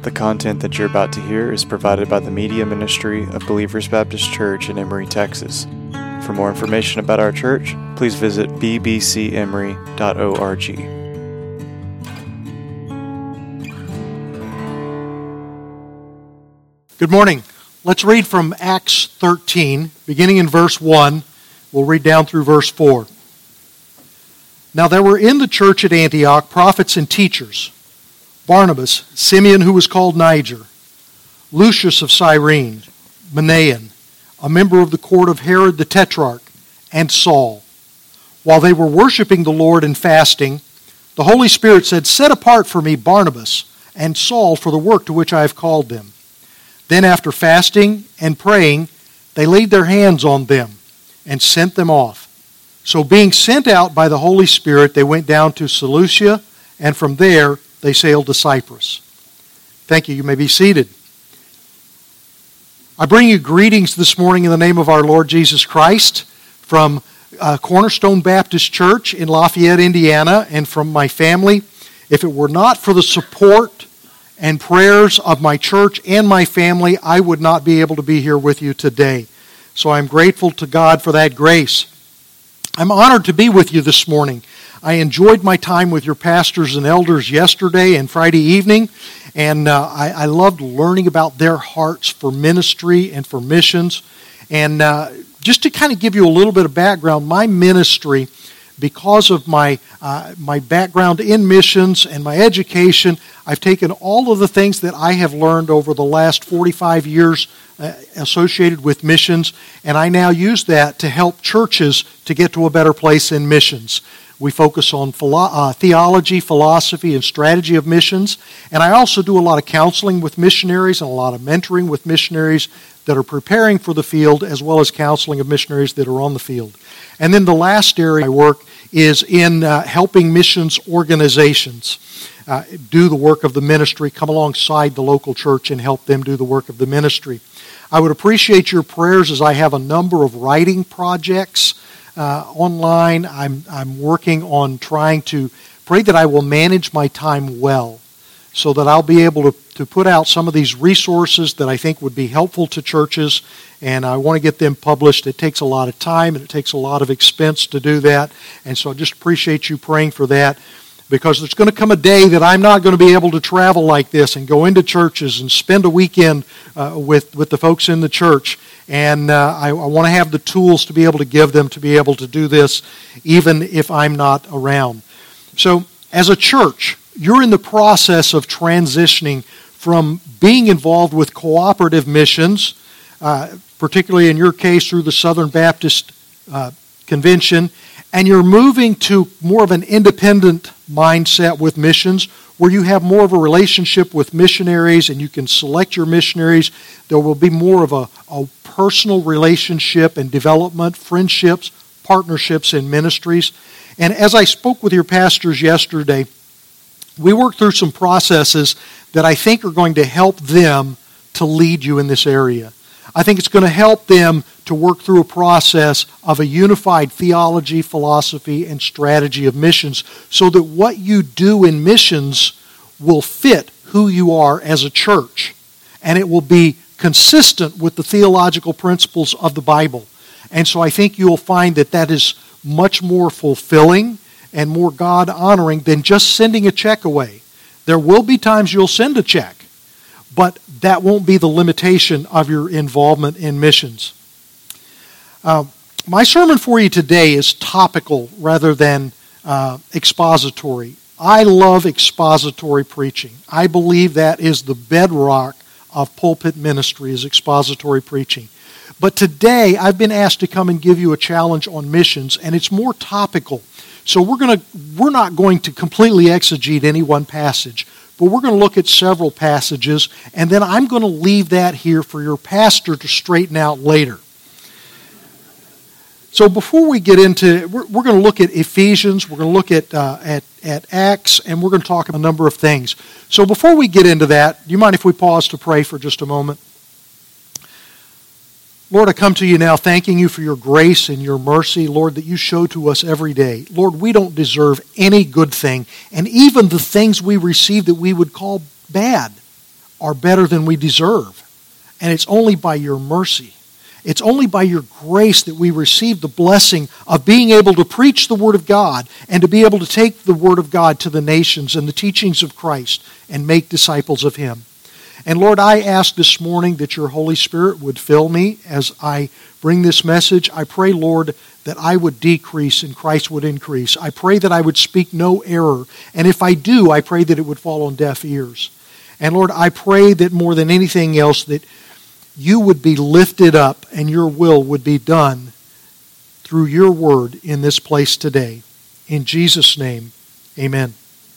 The content that you're about to hear is provided by the media ministry of Believers Baptist Church in Emory, Texas. For more information about our church, please visit bbcemory.org. Good morning. Let's read from Acts 13, beginning in verse 1. We'll read down through verse 4. Now there were in the church at Antioch prophets and teachers: Barnabas, Simeon who was called Niger, Lucius of Cyrene, Manaen, a member of the court of Herod the Tetrarch, and Saul. While they were worshiping the Lord and fasting, the Holy Spirit said, "Set apart for me Barnabas and Saul for the work to which I have called them." Then after fasting and praying, they laid their hands on them and sent them off. So being sent out by the Holy Spirit, they went down to Seleucia, and from there they sailed to Cyprus. Thank you. You may be seated. I bring you greetings this morning in the name of our Lord Jesus Christ from Cornerstone Baptist Church in Lafayette, Indiana, and from my family. If it were not for the support and prayers of my church and my family, I would not be able to be here with you today. So I'm grateful to God for that grace. I'm honored to be with you this morning. I enjoyed my time with your pastors and elders yesterday and Friday evening, and I loved learning about their hearts for ministry and for missions. And just to kind of give you a little bit of background, my ministry, because of my background in missions and my education, I've taken all of the things that I have learned over the last 45 years associated with missions, and I now use that to help churches to get to a better place in missions. We focus on theology, philosophy, and strategy of missions, and I also do a lot of counseling with missionaries and a lot of mentoring with missionaries that are preparing for the field, as well as counseling of missionaries that are on the field. And then the last area I work is in helping missions organizations do the work of the ministry, come alongside the local church and help them do the work of the ministry. I would appreciate your prayers as I have a number of writing projects online. I'm working on trying to pray that I will manage my time well, so that I'll be able to put out some of these resources that I think would be helpful to churches, and I want to get them published. It takes a lot of time and it takes a lot of expense to do that, and so I just appreciate you praying for that, because there's going to come a day that I'm not going to be able to travel like this and go into churches and spend a weekend with the folks in the church. And I want to have the tools to be able to give them to be able to do this, even if I'm not around. So, as a church, you're in the process of transitioning from being involved with cooperative missions, particularly in your case through the Southern Baptist Convention, and you're moving to more of an independent mindset with missions, where you have more of a relationship with missionaries and you can select your missionaries. There will be more of a personal relationship and development, friendships, partnerships in ministries. And as I spoke with your pastors yesterday, we worked through some processes that I think are going to help them to lead you in this area. I think it's going to help them to work through a process of a unified theology, philosophy, and strategy of missions, so that what you do in missions will fit who you are as a church, and it will be consistent with the theological principles of the Bible. And so I think you'll find that that is much more fulfilling and more God-honoring than just sending a check away. There will be times you'll send a check, but that won't be the limitation of your involvement in missions. My sermon for you today is topical rather than expository. I love expository preaching. I believe that is the bedrock of pulpit ministry, is expository preaching. But today I've been asked to come and give you a challenge on missions, and it's more topical. So we're not going to completely exegete any one passage, but we're going to look at several passages, and then I'm going to leave that here for your pastor to straighten out later. So before we get into, we're going to look at Ephesians, we're going to look at Acts, and we're going to talk about a number of things. So before we get into that, do you mind if we pause to pray for just a moment? Lord, I come to you now thanking you for your grace and your mercy, Lord, that you show to us every day. Lord, we don't deserve any good thing, and even the things we receive that we would call bad are better than we deserve. And it's only by your mercy. It's only by your grace that we receive the blessing of being able to preach the Word of God and to be able to take the Word of God to the nations and the teachings of Christ and make disciples of Him. And Lord, I ask this morning that your Holy Spirit would fill me as I bring this message. I pray, Lord, that I would decrease and Christ would increase. I pray that I would speak no error. And if I do, I pray that it would fall on deaf ears. And Lord, I pray that more than anything else, that you would be lifted up and your will would be done through your word in this place today. In Jesus' name, amen.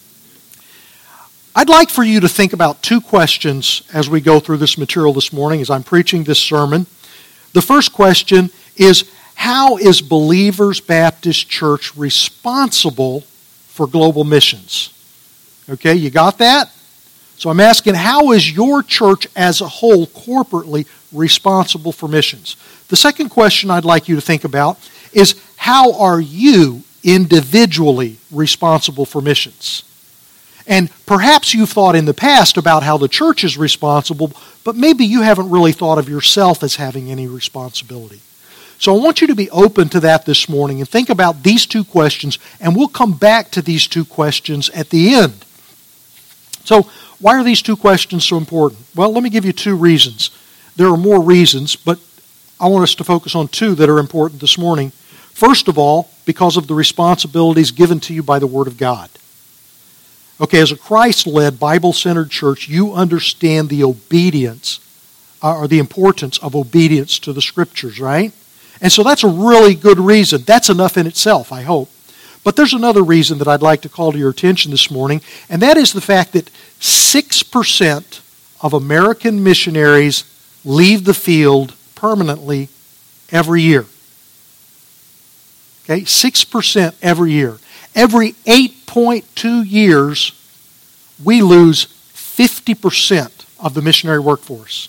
I'd like for you to think about two questions as we go through this material this morning as I'm preaching this sermon. The first question is, how is Believers Baptist Church responsible for global missions? Okay, you got that? So I'm asking, how is your church as a whole corporately responsible for missions? The second question I'd like you to think about is, how are you individually responsible for missions? And perhaps you've thought in the past about how the church is responsible, but maybe you haven't really thought of yourself as having any responsibility. So I want you to be open to that this morning and think about these two questions, and we'll come back to these two questions at the end. So why are these two questions so important? Well, let me give you two reasons. There are more reasons, but I want us to focus on two that are important this morning. First of all, because of the responsibilities given to you by the Word of God. Okay, as a Christ-led, Bible-centered church, you understand the obedience, or the importance of obedience to the Scriptures, right? And so that's a really good reason. That's enough in itself, I hope. But there's another reason that I'd like to call to your attention this morning, and that is the fact that 6% of American missionaries leave the field permanently every year. Okay, 6% every year. Every 8.2 years, we lose 50% of the missionary workforce.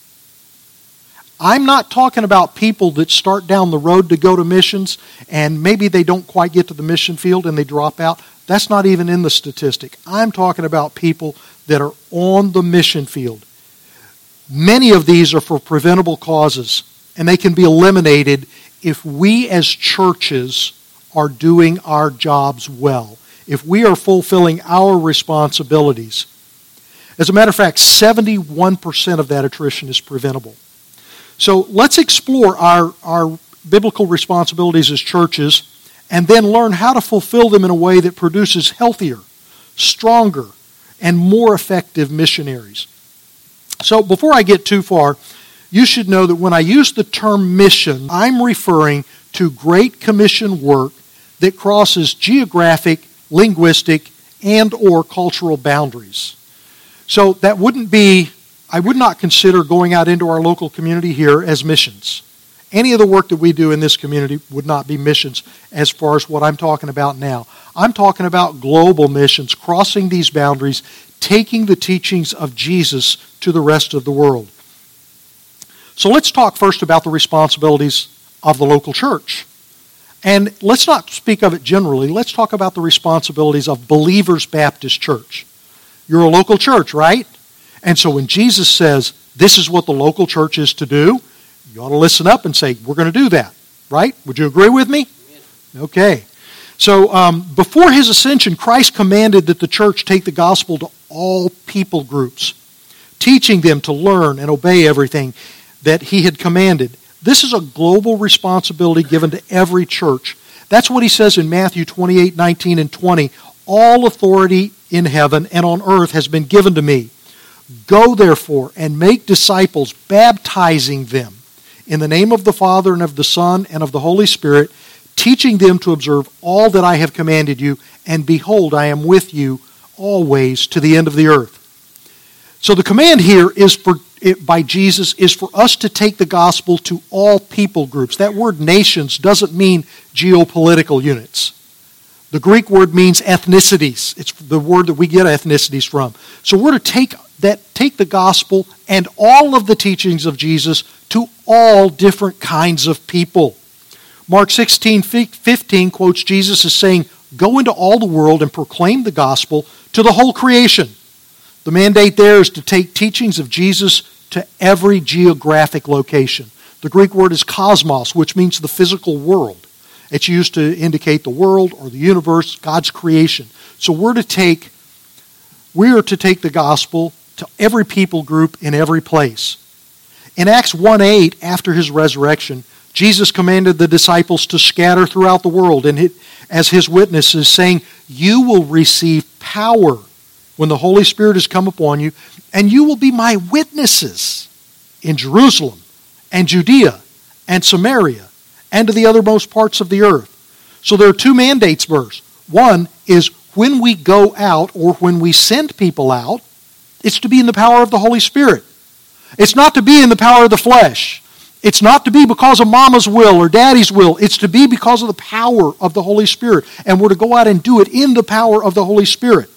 I'm not talking about people that start down the road to go to missions and maybe they don't quite get to the mission field and they drop out. That's not even in the statistic. I'm talking about people that are on the mission field. Many of these are for preventable causes, and they can be eliminated if we as churches are doing our jobs well, if we are fulfilling our responsibilities. As a matter of fact, 71% of that attrition is preventable. So let's explore our biblical responsibilities as churches and then learn how to fulfill them in a way that produces healthier, stronger, and more effective missionaries. So before I get too far, you should know that when I use the term mission, I'm referring to Great Commission work that crosses geographic, linguistic, and or cultural boundaries. So that wouldn't be, I would not consider going out into our local community here as missions. Any of the work that we do in this community would not be missions as far as what I'm talking about now. I'm talking about global missions, crossing these boundaries, taking the teachings of Jesus to the rest of the world. So let's talk first about the responsibilities of the local church. And let's not speak of it generally. Let's talk about the responsibilities of Believers Baptist Church. You're a local church, right? And so when Jesus says, this is what the local church is to do, you ought to listen up and say, we're going to do that, right? Would you agree with me? Okay. So before his ascension, Christ commanded that the church take the gospel to all people groups, teaching them to learn and obey everything that he had commanded. This is a global responsibility given to every church. That's what he says in Matthew 28, 19, and 20. All authority in heaven and on earth has been given to me. Go therefore and make disciples, baptizing them in the name of the Father and of the Son and of the Holy Spirit, teaching them to observe all that I have commanded you, and behold, I am with you always to the end of the earth. So the command here is by Jesus is for us to take the gospel to all people groups. That word nations doesn't mean geopolitical units. The Greek word means ethnicities. It's the word that we get ethnicities from. So we're to take the gospel and all of the teachings of Jesus to all different kinds of people. Mark 16:15 quotes Jesus as saying, "Go into all the world and proclaim the gospel to the whole creation. The mandate there is to take teachings of Jesus to every geographic location. The Greek word is cosmos, which means the physical world. It's used to indicate the world or the universe, God's creation. So we are to take the gospel to every people group in every place. In Acts 1:8, after his resurrection, Jesus commanded the disciples to scatter throughout the world and as his witnesses, saying, "You will receive power when the Holy Spirit has come upon you, and you will be my witnesses in Jerusalem and Judea and Samaria and to the uttermost parts of the earth." So there are two mandates verse. One is when we go out or when we send people out, it's to be in the power of the Holy Spirit. It's not to be in the power of the flesh. It's not to be because of mama's will or daddy's will. It's to be because of the power of the Holy Spirit. And we're to go out and do it in the power of the Holy Spirit.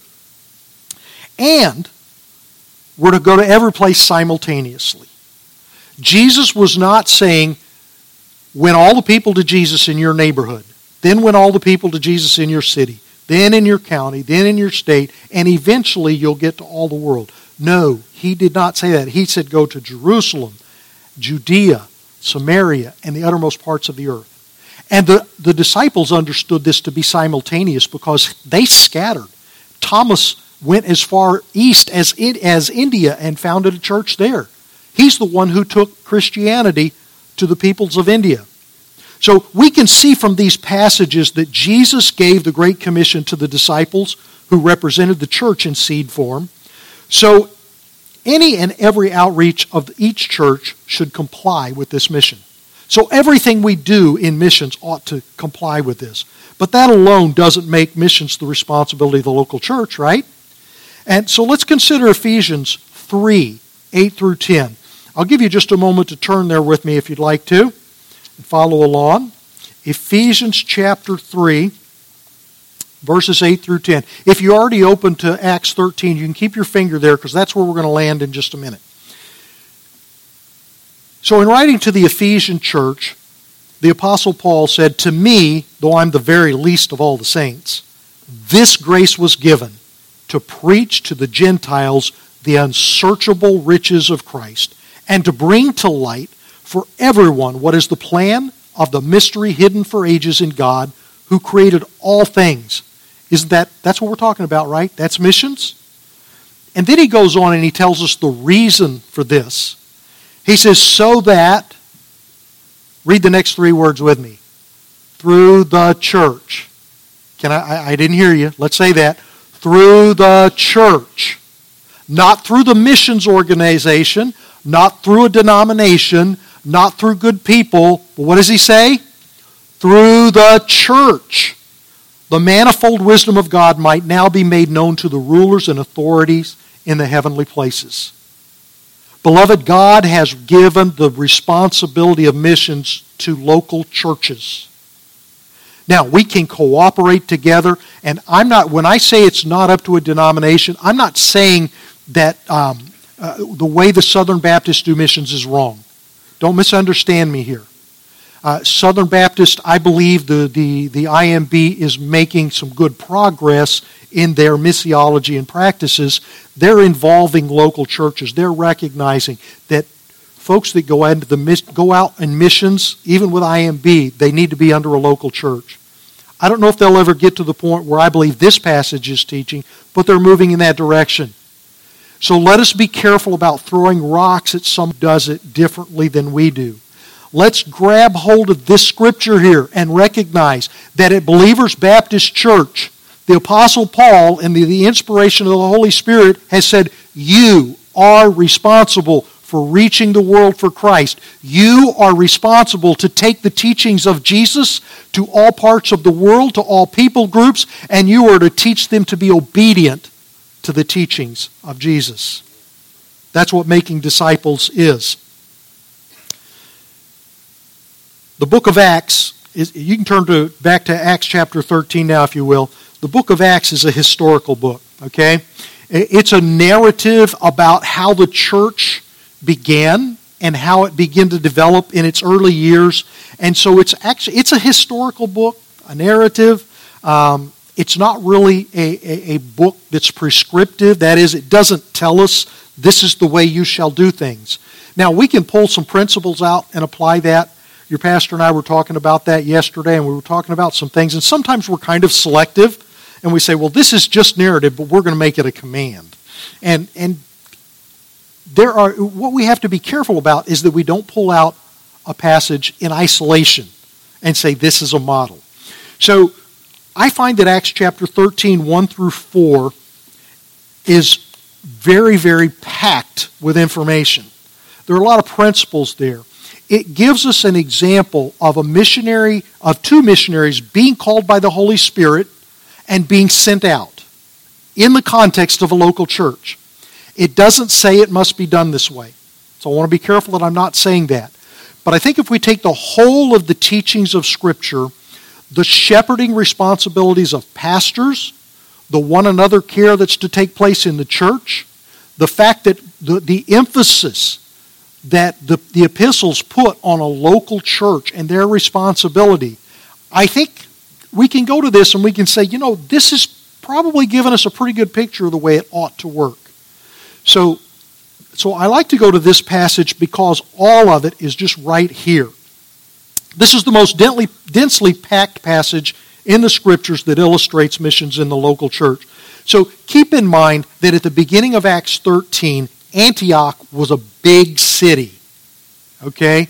And we're to go to every place simultaneously. Jesus was not saying, win all the people to Jesus in your neighborhood, then win all the people to Jesus in your city, then in your county, then in your state, and eventually you'll get to all the world. No, he did not say that. He said go to Jerusalem, Judea, Samaria, and the uttermost parts of the earth. And the disciples understood this to be simultaneous because they scattered. Thomas went as far east as India and founded a church there. He's the one who took Christianity to the peoples of India. So we can see from these passages that Jesus gave the Great Commission to the disciples who represented the church in seed form. So any and every outreach of each church should comply with this mission. So everything we do in missions ought to comply with this. But that alone doesn't make missions the responsibility of the local church, right? And so let's consider Ephesians 3, 8 through 10. I'll give you just a moment to turn there with me if you'd like to and follow along. Ephesians chapter 3, verses 8 through 10. If you already opened to Acts 13, you can keep your finger there because that's where we're going to land in just a minute. So in writing to the Ephesian church, the Apostle Paul said, "To me, though I'm the very least of all the saints, this grace was given to preach to the Gentiles the unsearchable riches of Christ, and to bring to light for everyone what is the plan of the mystery hidden for ages in God, who created all things." That's what we're talking about, right? That's missions. And then he goes on and he tells us the reason for this. He says, so that, read the next three words with me, through the church. I didn't hear you. Let's say that. Through the church. Not through the missions organization, not through a denomination, not through good people. But what does he say? Through the church. The manifold wisdom of God might now be made known to the rulers and authorities in the heavenly places. Beloved, God has given the responsibility of missions to local churches. Now, we can cooperate together, and when I say it's not up to a denomination, I'm not saying that the way the Southern Baptists do missions is wrong. Don't misunderstand me here. Southern Baptist, I believe the IMB is making some good progress in their missiology and practices. They're involving local churches. They're recognizing that folks that go out in missions, even with IMB, they need to be under a local church. I don't know if they'll ever get to the point where I believe this passage is teaching, but they're moving in that direction. So let us be careful about throwing rocks at someone who does it differently than we do. Let's grab hold of this scripture here and recognize that at Believers Baptist Church, the Apostle Paul, and the inspiration of the Holy Spirit, has said, you are responsible for reaching the world for Christ. You are responsible to take the teachings of Jesus to all parts of the world, to all people groups, and you are to teach them to be obedient to the teachings of Jesus. That's what making disciples is. The book of Acts, you can turn back to Acts chapter 13 now if you will. The book of Acts is a historical book, okay? It's a narrative about how the church began and how it began to develop in its early years. And so it's a historical book, a narrative. It's not really a book that's prescriptive. That is, it doesn't tell us this is the way you shall do things. Now, we can pull some principles out and apply that. Your pastor and I were talking about that yesterday, and we were talking about some things. And sometimes we're kind of selective, and we say, well, this is just narrative, but we're going to make it a command. And what we have to be careful about is that we don't pull out a passage in isolation and say this is a model. So I find that Acts chapter 13, 1 through 4 is very, very packed with information. There are a lot of principles there. It gives us an example of two missionaries being called by the Holy Spirit and being sent out in the context of a local church. It doesn't say it must be done this way. So I want to be careful that I'm not saying that. But I think if we take the whole of the teachings of Scripture, the shepherding responsibilities of pastors, the one another care that's to take place in the church, the fact that the emphasis that the epistles put on a local church and their responsibility, I think we can go to this and we can say, this has probably given us a pretty good picture of the way it ought to work. So I like to go to this passage because all of it is just right here. This is the most densely packed passage in the Scriptures that illustrates missions in the local church. So keep in mind that at the beginning of Acts 13, Antioch was a big city. Okay?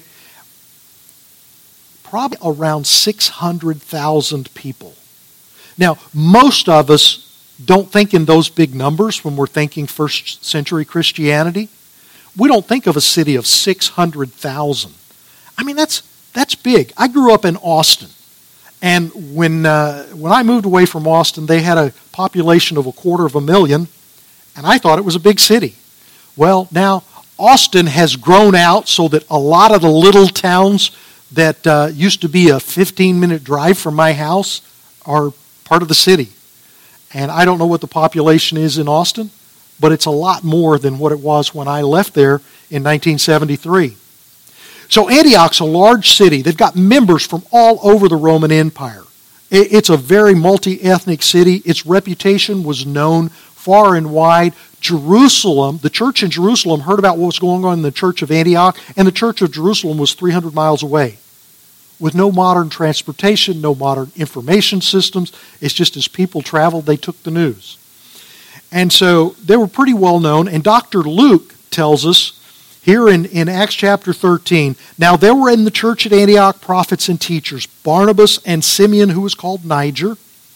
Probably around 600,000 people. Now, most of us don't think in those big numbers when we're thinking first century Christianity. We don't think of a city of 600,000. I mean, that's big. I grew up in Austin. And when I moved away from Austin, they had a population of 250,000, and I thought it was a big city. Well, now Austin has grown out so that a lot of the little towns that used to be a 15-minute drive from my house are part of the city. And I don't know what the population is in Austin, but it's a lot more than what it was when I left there in 1973. So Antioch's a large city. They've got members from all over the Roman Empire. It's a very multi-ethnic city. Its reputation was known far and wide. Jerusalem, the church in Jerusalem heard about what was going on in the church of Antioch, and the church of Jerusalem was 300 miles away. With no modern transportation, no modern information systems. It's just as people traveled, they took the news. And so they were pretty well known. And Dr. Luke tells us here in Acts chapter 13, now there were in the church at Antioch prophets and teachers, Barnabas and Simeon, who was called Niger,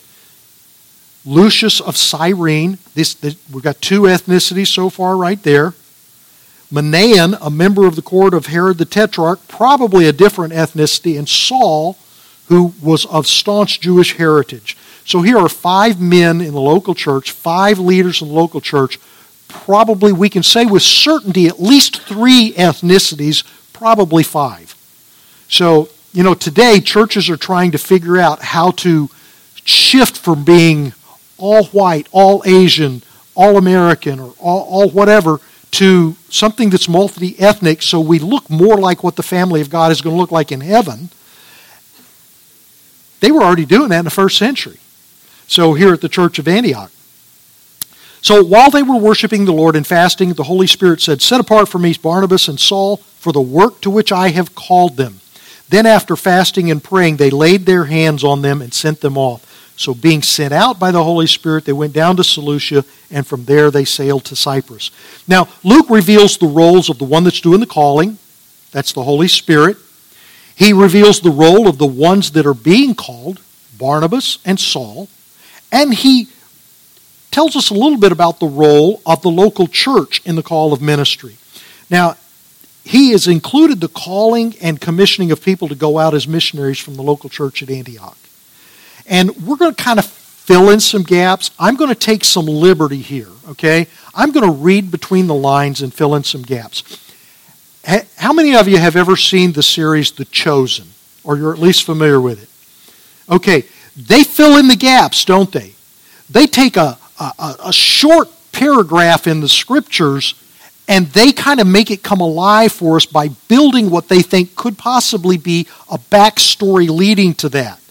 Lucius of Cyrene. We've got two ethnicities so far right there. Manaen, a member of the court of Herod the Tetrarch, probably a different ethnicity, and Saul, who was of staunch Jewish heritage. So here are 5 men in the local church, 5 leaders in the local church, probably we can say with certainty at least 3 ethnicities, probably 5. So, today churches are trying to figure out how to shift from being all white, all Asian, all American, or all whatever, to something that's multi-ethnic so we look more like what the family of God is going to look like in heaven. They were already doing that in the first century. So here at the church of Antioch. So while they were worshiping the Lord and fasting, the Holy Spirit said, "Set apart for me Barnabas and Saul for the work to which I have called them." Then after fasting and praying, they laid their hands on them and sent them off. So being sent out by the Holy Spirit, they went down to Seleucia, and from there they sailed to Cyprus. Now, Luke reveals the roles of the one that's doing the calling. That's the Holy Spirit. He reveals the role of the ones that are being called, Barnabas and Saul. And he tells us a little bit about the role of the local church in the call of ministry. Now, he has included the calling and commissioning of people to go out as missionaries from the local church at Antioch. And we're going to kind of fill in some gaps. I'm going to take some liberty here, okay? I'm going to read between the lines and fill in some gaps. How many of you have ever seen the series The Chosen? Or you're at least familiar with it? Okay, they fill in the gaps, don't they? They take a short paragraph in the Scriptures and they kind of make it come alive for us by building what they think could possibly be a backstory leading to that.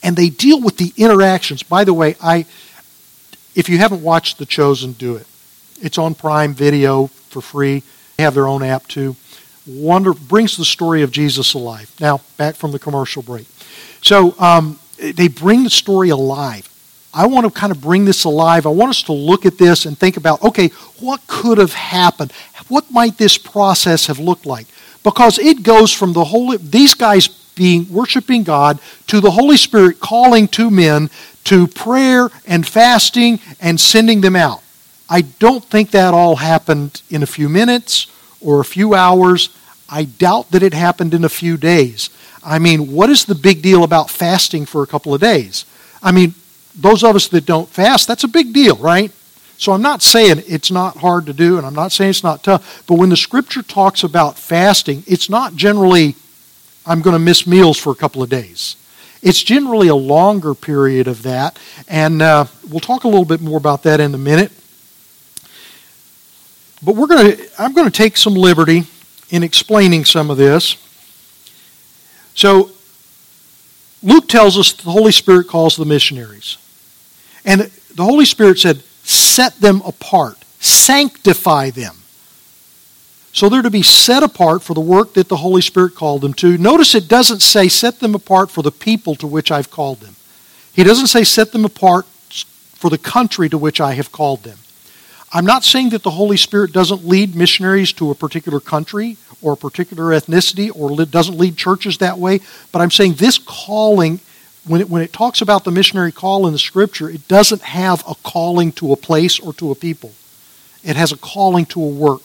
and they deal with the interactions. By the way, if you haven't watched The Chosen, do it. It's on Prime Video for free. They have their own app too. Brings the story of Jesus alive. Now, back from the commercial break. So they bring the story alive. I want to kind of bring this alive. I want us to look at this and think about, okay, what could have happened? What might this process have looked like? Because it goes from these guys worshiping God to the Holy Spirit calling two men to prayer and fasting and sending them out. I don't think that all happened in a few minutes or a few hours. I doubt that it happened in a few days. I mean, what is the big deal about fasting for a couple of days? I mean, those of us that don't fast, that's a big deal, right? So I'm not saying it's not hard to do, and I'm not saying it's not tough, but when the Scripture talks about fasting, it's not generally, I'm going to miss meals for a couple of days. It's generally a longer period of that, and we'll talk a little bit more about that in a minute. But I'm going to take some liberty in explaining some of this. So Luke tells us the Holy Spirit calls the missionaries. And the Holy Spirit said, set them apart, sanctify them. So they're to be set apart for the work that the Holy Spirit called them to. Notice it doesn't say set them apart for the people to which I've called them. He doesn't say set them apart for the country to which I have called them. I'm not saying that the Holy Spirit doesn't lead missionaries to a particular country or a particular ethnicity or doesn't lead churches that way, but I'm saying this calling, when it talks about the missionary call in the Scripture, it doesn't have a calling to a place or to a people. It has a calling to a work.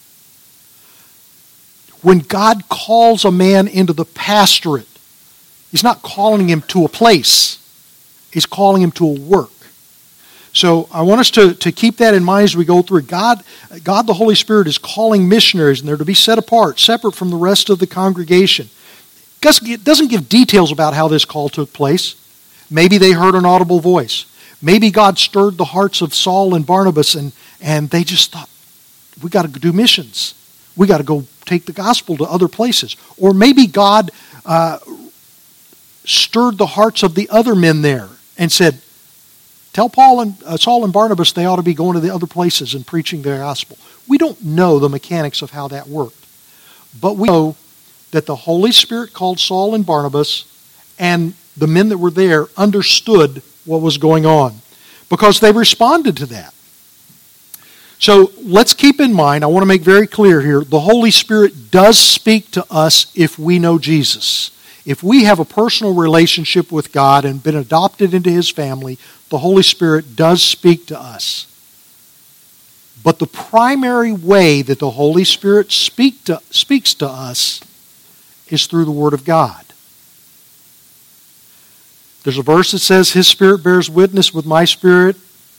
When God calls a man into the pastorate, He's not calling him to a place. He's calling him to a work. So I want us to keep that in mind as we go through. God the Holy Spirit is calling missionaries, and they're to be set apart, separate from the rest of the congregation. It doesn't give details about how this call took place. Maybe they heard an audible voice. Maybe God stirred the hearts of Saul and Barnabas, and they just thought, we got to do missions. We got to go take the gospel to other places. Or maybe God stirred the hearts of the other men there and said, tell Saul and Barnabas they ought to be going to the other places and preaching the gospel. We don't know the mechanics of how that worked. But we know that the Holy Spirit called Saul and Barnabas, and the men that were there understood what was going on because they responded to that. So let's keep in mind, I want to make very clear here, the Holy Spirit does speak to us if we know Jesus. If we have a personal relationship with God and been adopted into His family, the Holy Spirit does speak to us. But the primary way that the Holy Spirit speaks to us is through the Word of God. There's a verse that says, His Spirit bears witness with my spirit.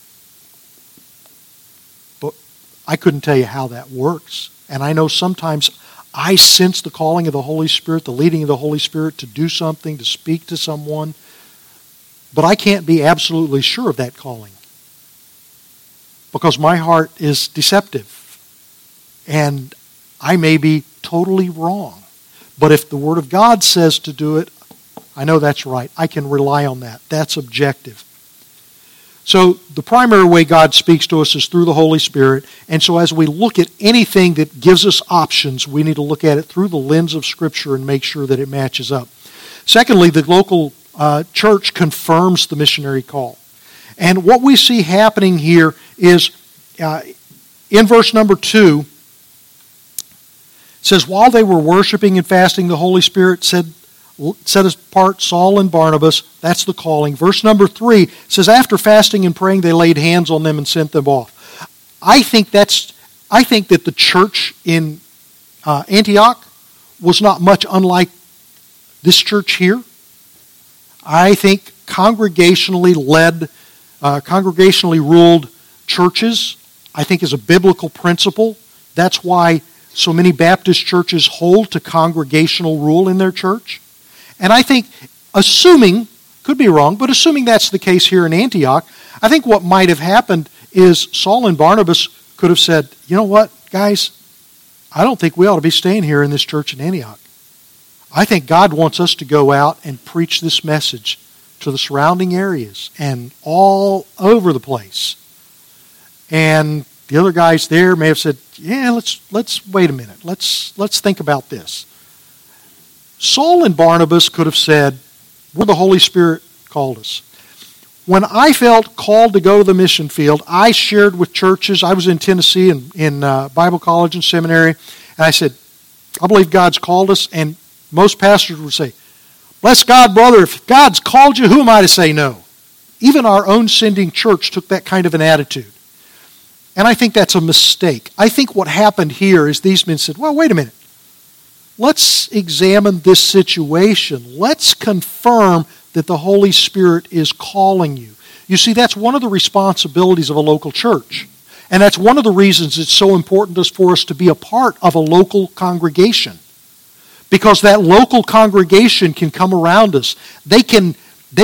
But I couldn't tell you how that works. And I know sometimes I sense the calling of the Holy Spirit, the leading of the Holy Spirit to do something, to speak to someone. But I can't be absolutely sure of that calling because my heart is deceptive and I may be totally wrong. But if the Word of God says to do it, I know that's right. I can rely on that. That's objective. So the primary way God speaks to us is through the Holy Spirit. And so as we look at anything that gives us options, we need to look at it through the lens of Scripture and make sure that it matches up. Secondly, the local church confirms the missionary call. And what we see happening here is in verse number 2, it says, while they were worshiping and fasting, the Holy Spirit set apart Saul and Barnabas. That's the calling. Verse number 3 says, after fasting and praying, they laid hands on them and sent them off. I think that the church in Antioch was not much unlike this church here. I think congregationally ruled churches, I think is a biblical principle. That's why so many Baptist churches hold to congregational rule in their church. And I think, assuming, could be wrong, but assuming that's the case here in Antioch, I think what might have happened is Saul and Barnabas could have said, you know what, guys, I don't think we ought to be staying here in this church in Antioch. I think God wants us to go out and preach this message to the surrounding areas and all over the place. And the other guys there may have said, yeah, let's wait a minute. Let's think about this. Saul and Barnabas could have said, where the Holy Spirit called us. When I felt called to go to the mission field, I shared with churches. I was in Tennessee in Bible college and seminary, and I said, I believe God's called us. And most pastors would say, bless God, brother. If God's called you, who am I to say no? Even our own sending church took that kind of an attitude. And I think that's a mistake. I think what happened here is these men said, well, wait a minute. Let's examine this situation. Let's confirm that the Holy Spirit is calling you. You see, that's one of the responsibilities of a local church. And that's one of the reasons it's so important for us to be a part of a local congregation. Because that local congregation can come around us. They can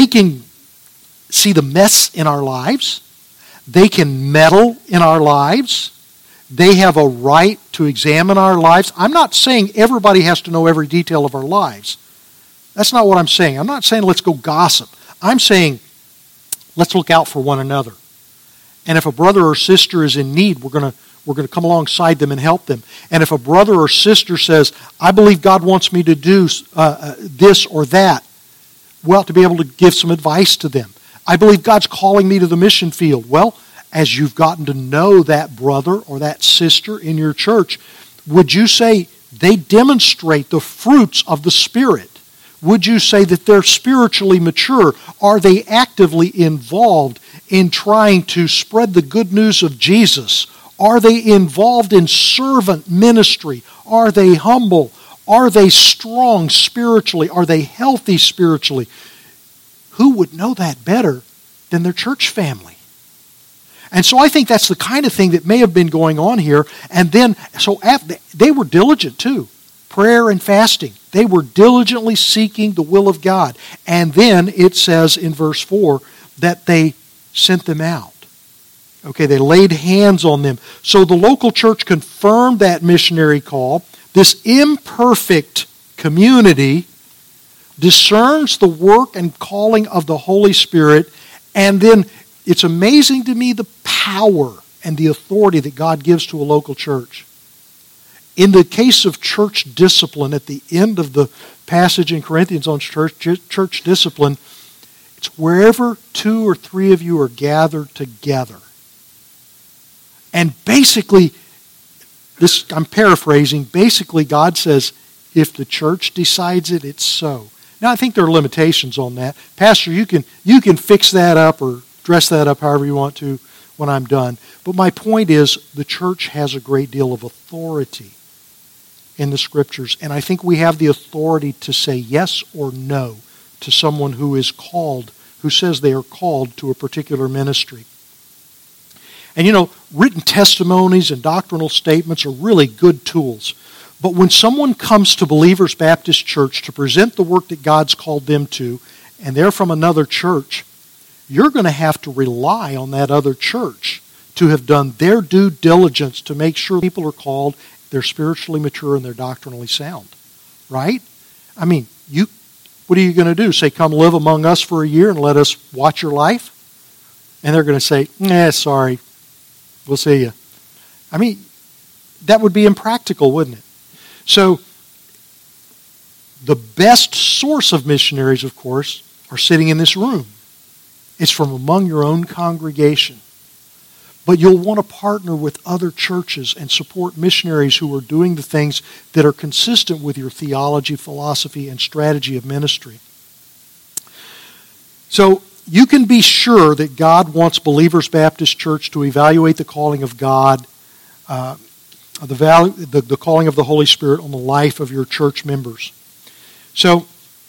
see the mess in our lives. They can meddle in our lives. They have a right to examine our lives. I'm not saying everybody has to know every detail of our lives. That's not what I'm saying. I'm not saying let's go gossip. I'm saying let's look out for one another. And if a brother or sister is in need, we're going to come alongside them and help them. And if a brother or sister says, I believe God wants me to do this or that, we ought to be able to give some advice to them. I believe God's calling me to the mission field. Well, as you've gotten to know that brother or that sister in your church, would you say they demonstrate the fruits of the Spirit? Would you say that they're spiritually mature? Are they actively involved in trying to spread the good news of Jesus? Are they involved in servant ministry? Are they humble? Are they strong spiritually? Are they healthy spiritually? Who would know that better than their church family? And so I think that's the kind of thing that may have been going on here. And then, so they were diligent too. Prayer and fasting. They were diligently seeking the will of God. And then it says in verse 4 that they sent them out. Okay, they laid hands on them. So the local church confirmed that missionary call. This imperfect community discerns the work and calling of the Holy Spirit, and then it's amazing to me the power and the authority that God gives to a local church. In the case of church discipline, at the end of the passage in Corinthians on church discipline, it's wherever 2 or 3 of you are gathered together. And basically, I'm paraphrasing, basically God says, if the church decides it, it's so. Now, I think there are limitations on that. Pastor, you can fix that up or dress that up however you want to when I'm done. But my point is, the church has a great deal of authority in the Scriptures. And I think we have the authority to say yes or no to someone who is called, who says they are called to a particular ministry. And written testimonies and doctrinal statements are really good tools. But when someone comes to Believers Baptist Church to present the work that God's called them to, and they're from another church, you're going to have to rely on that other church to have done their due diligence to make sure people are called, they're spiritually mature, and they're doctrinally sound. Right? I mean, what are you going to do? Say, come live among us for a year and let us watch your life? And they're going to say, sorry, we'll see you. I mean, that would be impractical, wouldn't it? So, the best source of missionaries, of course, are sitting in this room. It's from among your own congregation. But you'll want to partner with other churches and support missionaries who are doing the things that are consistent with your theology, philosophy, and strategy of ministry. So, you can be sure that God wants Believers Baptist Church to evaluate the calling of God, the calling of the Holy Spirit on the life of your church members. So,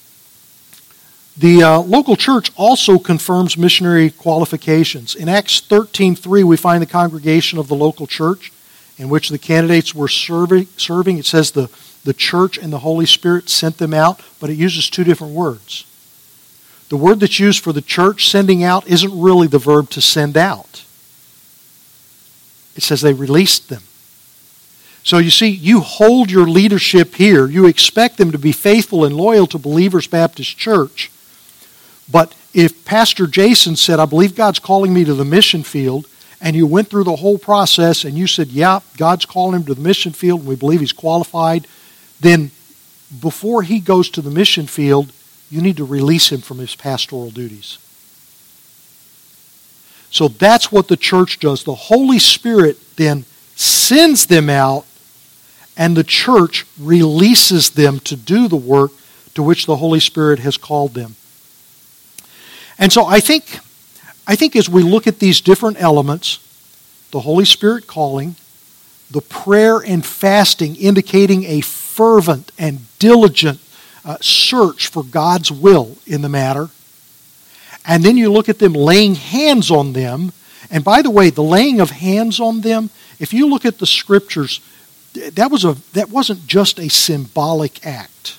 the local church also confirms missionary qualifications. In Acts 13:3, we find the congregation of the local church in which the candidates were serving. It says the church and the Holy Spirit sent them out, but it uses 2 different words. The word that's used for the church sending out isn't really the verb to send out. It says they released them. So you see, you hold your leadership here. You expect them to be faithful and loyal to Believers Baptist Church. But if Pastor Jason said, I believe God's calling me to the mission field, and you went through the whole process and you said, yeah, God's calling him to the mission field and we believe he's qualified, then before he goes to the mission field, you need to release him from his pastoral duties. So that's what the church does. The Holy Spirit then sends them out, and the church releases them to do the work to which the Holy Spirit has called them. And so I think as we look at these different elements, the Holy Spirit calling, the prayer and fasting indicating a fervent and diligent search for God's will in the matter, and then you look at them laying hands on them. And by the way, the laying of hands on them, if you look at the Scriptures, that wasn't just a symbolic act.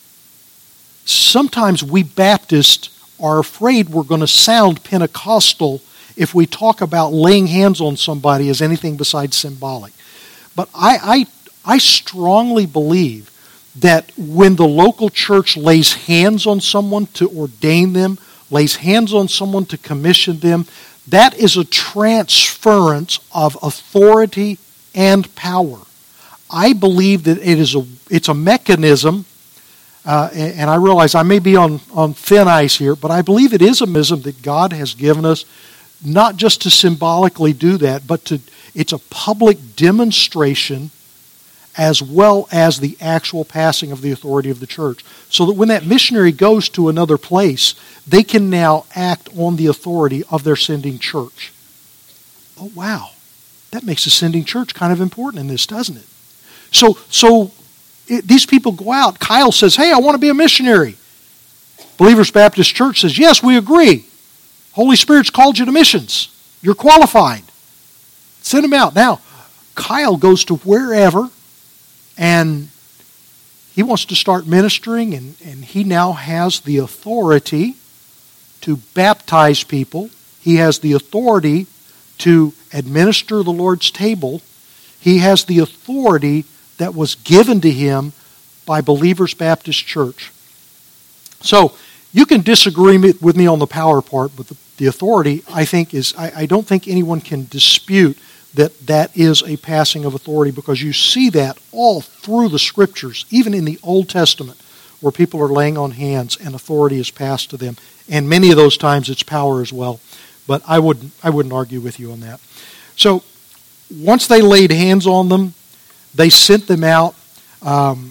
Sometimes we Baptists are afraid we're going to sound Pentecostal if we talk about laying hands on somebody as anything besides symbolic. But I strongly believe that when the local church lays hands on someone to ordain them, lays hands on someone to commission them, that is a transference of authority and power. I believe that it's a mechanism, and I realize I may be on thin ice here, but I believe it is a mechanism that God has given us, not just to symbolically do that, but it's a public demonstration as well as the actual passing of the authority of the church. So that when that missionary goes to another place, they can now act on the authority of their sending church. Oh, wow. That makes the sending church kind of important in this, doesn't it? So these people go out. Kyle says, hey, I want to be a missionary. Believers Baptist Church says, yes, we agree. Holy Spirit's called you to missions. You're qualified. Send them out. Now, Kyle goes to wherever, and he wants to start ministering, and he now has the authority to baptize people. He has the authority to administer the Lord's table. He has the authority that was given to him by Believers Baptist Church. So, you can disagree with me on the power part, but the authority, I think, I don't think anyone can dispute that is a passing of authority, because you see that all through the Scriptures, even in the Old Testament, where people are laying on hands and authority is passed to them. And many of those times it's power as well. But I wouldn't argue with you on that. So once they laid hands on them, they sent them out. And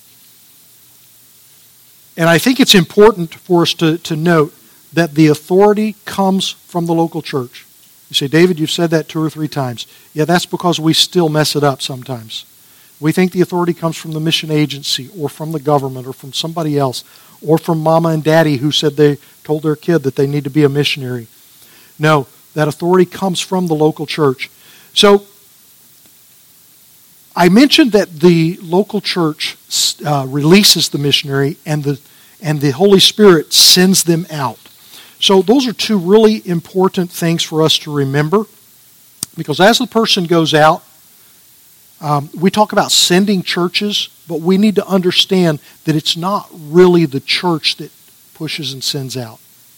I think it's important for us to note that the authority comes from the local church. You say, David, you've said that 2 or 3 times. Yeah, that's because we still mess it up sometimes. We think the authority comes from the mission agency or from the government or from somebody else or from mama and daddy who said they told their kid that they need to be a missionary. No, that authority comes from the local church. So, I mentioned that the local church releases the missionary and the Holy Spirit sends them out. So those are 2 really important things for us to remember, because as the person goes out, we talk about sending churches, but we need to understand that it's not really the church that pushes and sends out.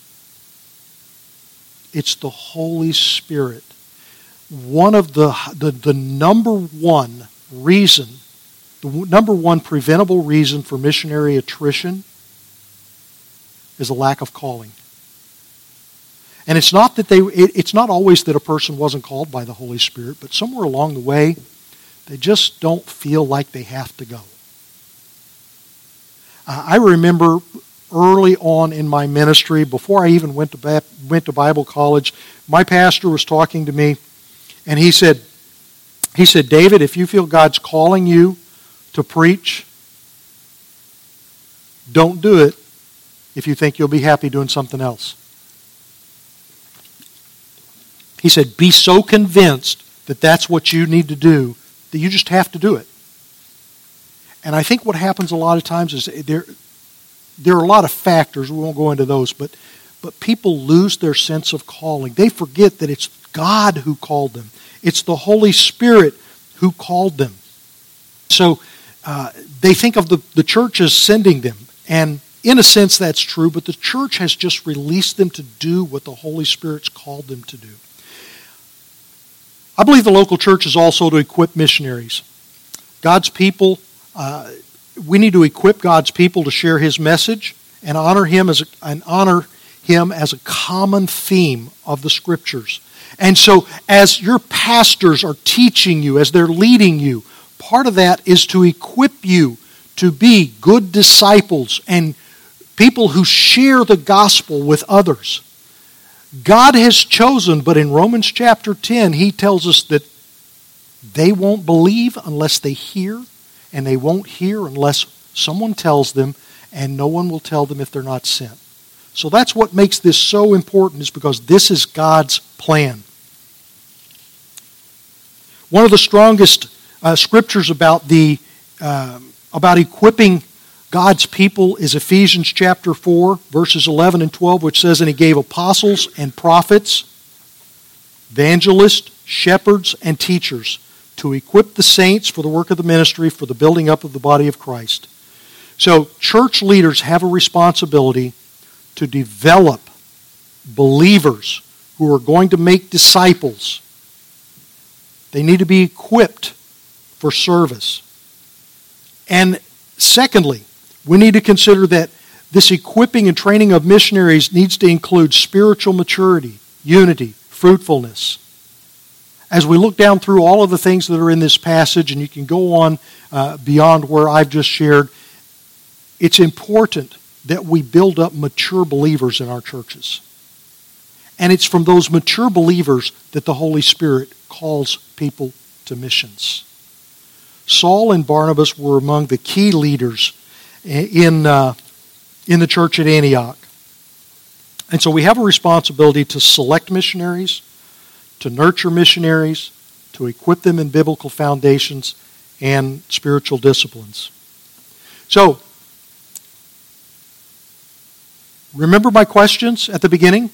It's the Holy Spirit. One of the number one reason, the number one preventable reason for missionary attrition is a lack of calling. And it's not that it's not always that a person wasn't called by the Holy Spirit, but somewhere along the way, they just don't feel like they have to go. I remember early on in my ministry, before I even went to Bible college, my pastor was talking to me, and he said, David, if you feel God's calling you to preach, don't do it if you think you'll be happy doing something else. He said, be so convinced that that's what you need to do that you just have to do it. And I think what happens a lot of times is there are a lot of factors, we won't go into those, but people lose their sense of calling. They forget that it's God who called them. It's the Holy Spirit who called them. So they think of the church as sending them. And in a sense, that's true, but the church has just released them to do what the Holy Spirit's called them to do. I believe the local church is also to equip missionaries. God's people, we need to equip God's people to share His message and honor Him as a common theme of the Scriptures. And so, as your pastors are teaching you, as they're leading you, part of that is to equip you to be good disciples and people who share the gospel with others. God has chosen, but in Romans chapter 10, He tells us that they won't believe unless they hear, and they won't hear unless someone tells them, and no one will tell them if they're not sent. So that's what makes this so important, is because this is God's plan. One of the strongest scriptures about equipping God's people is Ephesians chapter 4, verses 11 and 12, which says, "And He gave apostles and prophets, evangelists, shepherds, and teachers to equip the saints for the work of the ministry, for the building up of the body of Christ." So church leaders have a responsibility to develop believers who are going to make disciples. They need to be equipped for service. And secondly, we need to consider that this equipping and training of missionaries needs to include spiritual maturity, unity, fruitfulness. As we look down through all of the things that are in this passage, and you can go on beyond where I've just shared, it's important that we build up mature believers in our churches. And it's from those mature believers that the Holy Spirit calls people to missions. Saul and Barnabas were among the key leaders in the church at Antioch. And so we have a responsibility to select missionaries, to nurture missionaries, to equip them in biblical foundations and spiritual disciplines. So, remember my questions at the beginning?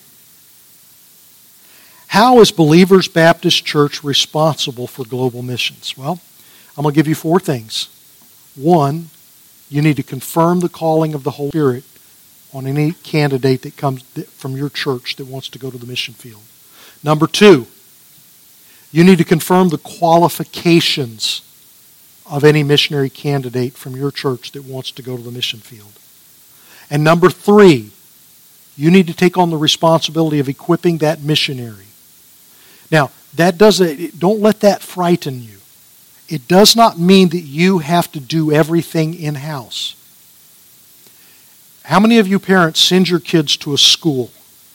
How is Believers Baptist Church responsible for global missions? Well, I'm going to give you 4 things. 1, you need to confirm the calling of the Holy Spirit on any candidate that comes from your church that wants to go to the mission field. Number 2, you need to confirm the qualifications of any missionary candidate from your church that wants to go to the mission field. And number 3, you need to take on the responsibility of equipping that missionary. Now, don't let that frighten you. It does not mean that you have to do everything in-house. How many of you parents send your kids to a school?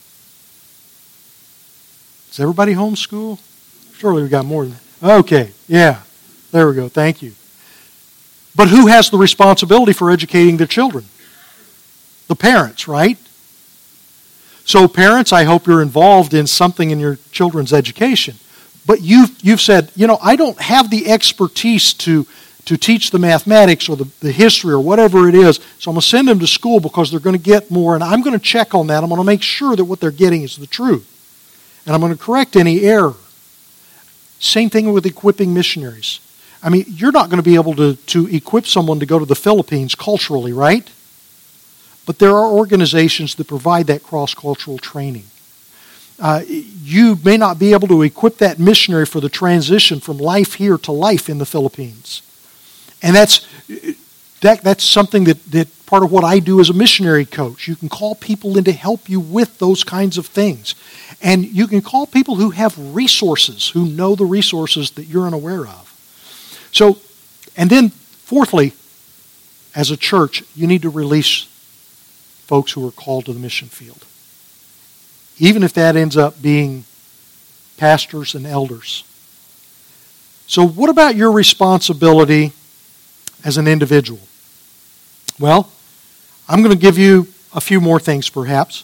Is everybody homeschool? Surely we got more than that. Okay, yeah. There we go. Thank you. But who has the responsibility for educating their children? The parents, right? So parents, I hope you're involved in something in your children's education. But you've said, I don't have the expertise to teach the mathematics or the history or whatever it is, so I'm going to send them to school because they're going to get more, and I'm going to check on that. I'm going to make sure that what they're getting is the truth. And I'm going to correct any error. Same thing with equipping missionaries. I mean, you're not going to be able to equip someone to go to the Philippines culturally, right? But there are organizations that provide that cross-cultural training. You may not be able to equip that missionary for the transition from life here to life in the Philippines. And that's something that part of what I do as a missionary coach. You can call people in to help you with those kinds of things. And you can call people who have resources, who know the resources that you're unaware of. So, and then fourthly, as a church, you need to release folks who are called to the mission field. Even if that ends up being pastors and elders. So what about your responsibility as an individual? Well, I'm going to give you a few more things perhaps.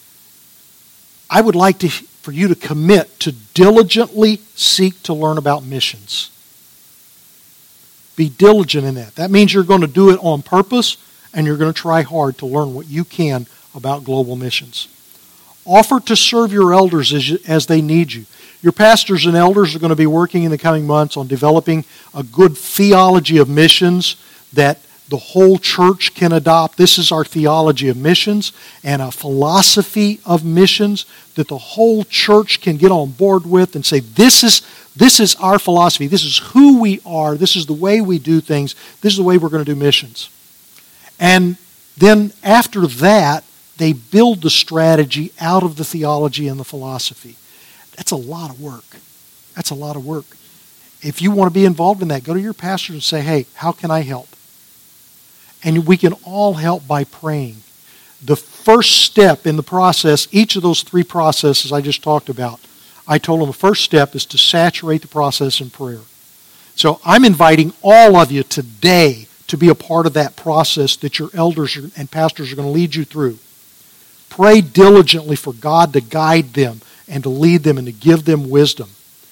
I would like for you to commit to diligently seek to learn about missions. Be diligent in that. That means you're going to do it on purpose and you're going to try hard to learn what you can about global missions. Offer to serve your elders as they need you. Your pastors and elders are going to be working in the coming months on developing a good theology of missions that the whole church can adopt. This is our theology of missions and a philosophy of missions that the whole church can get on board with and say, this is our philosophy. This is who we are. This is the way we do things. This is the way we're going to do missions. And then after that, they build the strategy out of the theology and the philosophy. That's a lot of work. That's a lot of work. If you want to be involved in that, go to your pastor and say, hey, how can I help? And we can all help by praying. The first step in the process, each of those three processes I just talked about, I told them the first step is to saturate the process in prayer. So I'm inviting all of you today to be a part of that process that your elders and pastors are going to lead you through. Pray diligently for God to guide them and to lead them and to give them wisdom.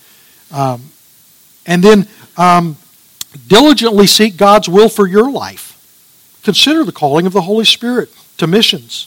And then diligently seek God's will for your life. Consider the calling of the Holy Spirit to missions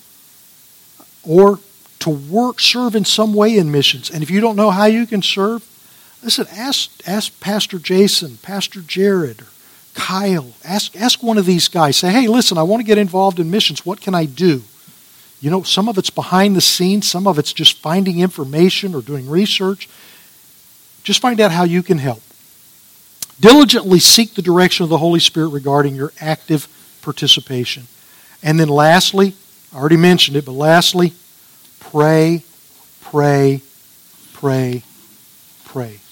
or to serve in some way in missions. And if you don't know how you can serve, listen, ask Pastor Jason, Pastor Jared, or Kyle. Ask one of these guys. Say, hey, listen, I want to get involved in missions. What can I do? You know, some of it's behind the scenes. Some of it's just finding information or doing research. Just find out how you can help. Diligently seek the direction of the Holy Spirit regarding your active participation. And then lastly, I already mentioned it, but lastly, pray, pray, pray, pray.